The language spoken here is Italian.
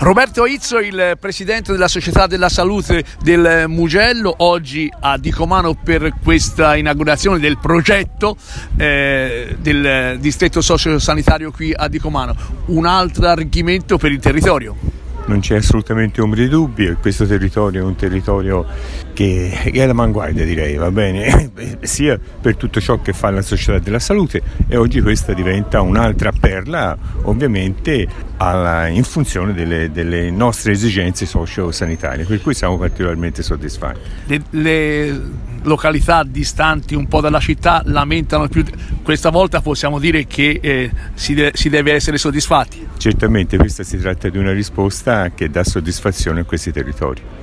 Roberto Izzo, il presidente della Società della Salute del Mugello, oggi a Dicomano per questa inaugurazione del progetto del distretto sociosanitario qui a Dicomano. Un altro arricchimento per il territorio. Non c'è assolutamente ombra di dubbio, questo territorio è un territorio che è all'avanguardia, direi, va bene, sia per tutto ciò che fa la Società della Salute, e oggi questa diventa un'altra perla, ovviamente in funzione delle nostre esigenze socio-sanitarie, per cui siamo particolarmente soddisfatti. Le località distanti un po' dalla città lamentano più, questa volta possiamo dire che si deve essere soddisfatti. Certamente questa si tratta di una risposta che dà soddisfazione a questi territori.